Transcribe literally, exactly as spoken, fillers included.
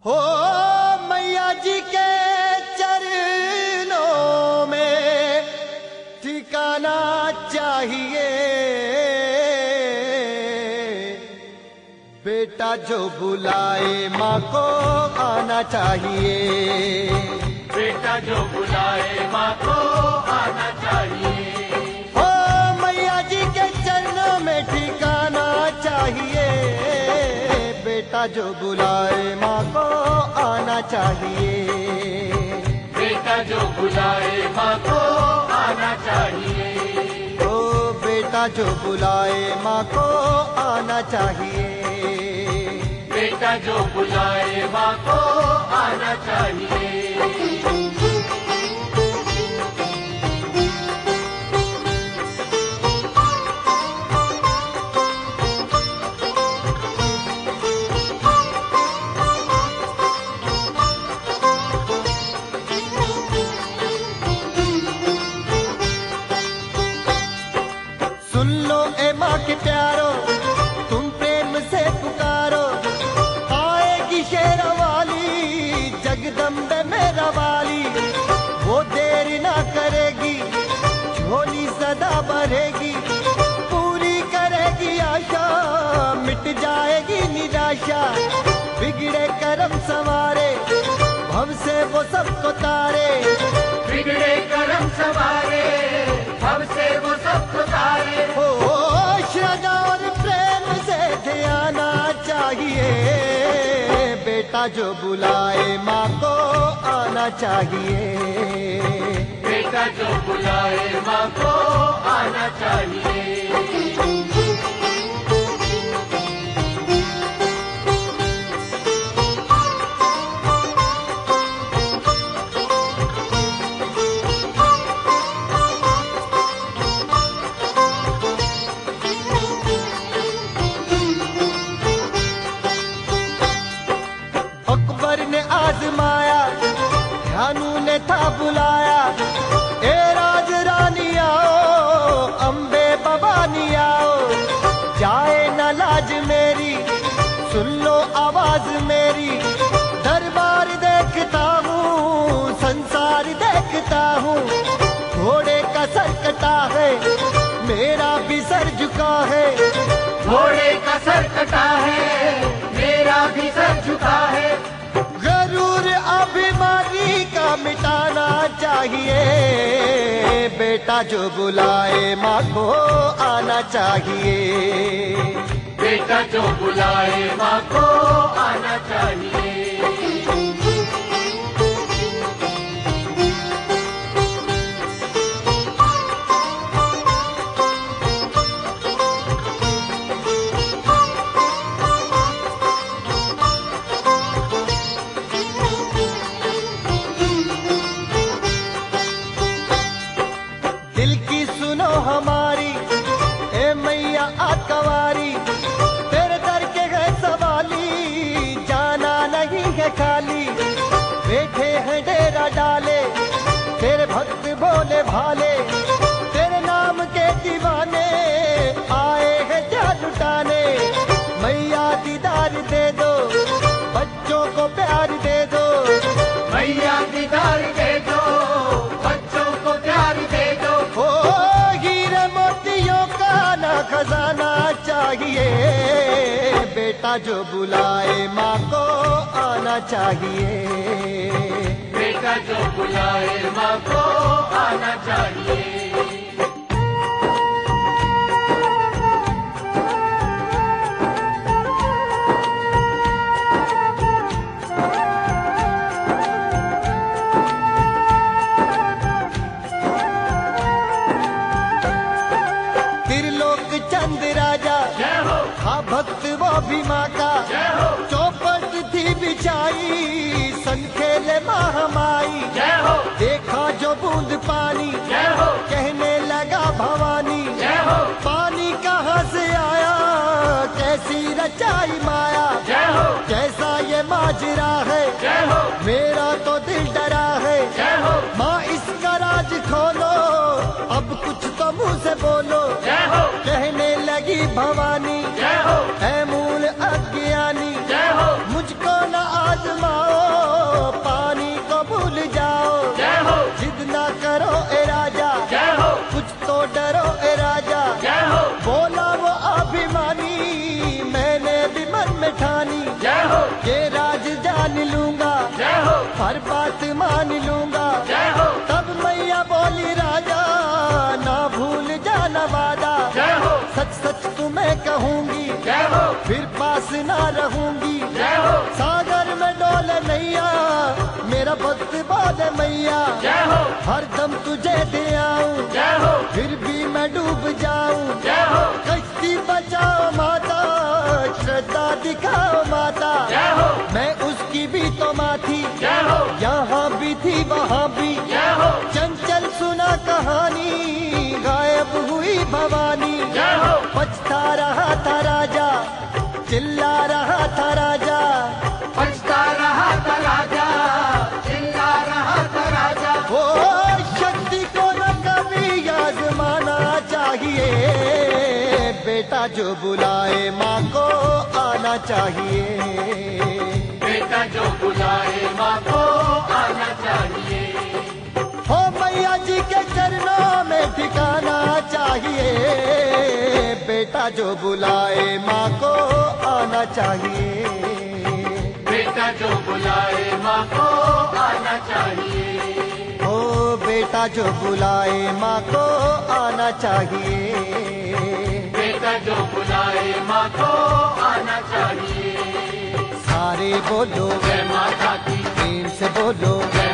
हो मैया जी के चरणों में ठिकाना चाहिए। बेटा जो बुलाए माँ को आना चाहिए। बेटा जो बुलाए माँ को आना चाहिए। हो मैया जी के चरणों में ठिकाना चाहिए। बेटा जो बुलाए माँ को आना चाहिए। बेटा जो बुलाए माँ को आना चाहिए। ओ बेटा जो बुलाए माँ को आना चाहिए। बेटा जो बुलाए माँ को आना चाहिए। सुन लो ए माँ के प्यारो, तुम प्रेम से पुकारो। आएगी शेरवाली जगदम्बे मेरा वाली। वो देर ना करेगी, झोली सदा भरेगी। पूरी करेगी आशा, मिट जाएगी निराशा। बिगड़े कर्म संवारे, भव से वो सबको तारे। बिगड़े कर्म सवारे, भव से वो सबको तारे। ओ श्रद्धा और प्रेम से ध्याना चाहिए। बेटा जो बुलाए माँ को आना चाहिए। बेटा जो बुलाए माँ को आना चाहिए। अकबर ने आजमाया, ध्यानु ने था बुलाया। ए राज रानी आओ, अम्बे भवानी आओ। जाए न लाज मेरी, सुन लो आवाज मेरी। दरबार देखता हूँ, संसार देखता हूँ। घोड़े का सर कटा है, मेरा भी सर झुका है। घोड़े का सर कटा है, मेरा भी सर झुका है। गरूर अभिमानी का मिटाना चाहिए। बेटा जो बुलाए माँ को आना चाहिए। बेटा जो बुलाए माँ को आना चाहिए। दिल की सुनो हमारी, ए मैया आकवारी। तेरे दर के है सवाली, जाना नहीं है खाली। बैठे हैं डेरा डाले, तेरे भक्त भोले भाले। तेरे नाम के दीवाने आए हैं जा लुटाने। मैया दीदार दे दो, बच्चों को प्यार दे दो। मैया दीदार दे दो, बच्चों को प्यार दे दो। ओ हीरे मोतियों का ना खजाना चाहिए। बेटा जो बुलाए माँ को आना चाहिए। बेटा जो बुलाए माँ को आना चाहिए। त्रिलोक चंद राजा, जय हो, हाँ भक्त वो भी माँ का। जय हो, चौपट थी बिछाई, सन खेले महामाई। जय हो, देखा जो बूंद पानी, जय हो, कहने लगा भवानी। जय हो, पानी कहाँ से आया, कैसी रचाई माया। जय हो, कैसा ये माजरा है, जय हो, मेरा तो दिल डरा है। जय हो, माँ इसका राज खोलो, अब कुछ तो मुँह से बोलो। जय हो, कहने लगी भवानी, जय हो, है मूल अज्ञानी। जय हो, मुझको न आजमा कहूंगी जय हो, फिर पास ना रहूंगी। जय हो, सागर में डोले नैया मेरा भक्त बोले मैया। जय हो, हरदम तुझे दे आऊं जय हो, फिर भी मैं डूब जाऊं। जय हो, कश्ती बचाओ माता, श्रद्धा दिखाओ माता। जय हो, मैं उसकी भी तो माँ थी, जय हो, यहाँ भी थी वहाँ भी। जय हो, चंचल सुना कहानी, गायब हुई भवानी। जय हो, पछता रहा था राजा, चिल्ला रहा था राजा। पछता रहा था राजा, चिल्ला रहा था राजा। ओ शक्ति को न कभी आजमाना चाहिए, बेटा जो बुलाए माँ को आना चाहिए। बेटा जो बुलाए माँ को आना चाहिए। हो मैया जी के चरणों में ठिकाना चाहिए, बेटा जो बुलाए माँ को आना चाहिए। बेटा जो बुलाए माँ को आना चाहिए। ओ बेटा जो बुलाए माँ को आना चाहिए। बेटा जो बुलाए माँ को आना चाहिए। सारे बोलो जय माता की, प्रेम से बोलो। जय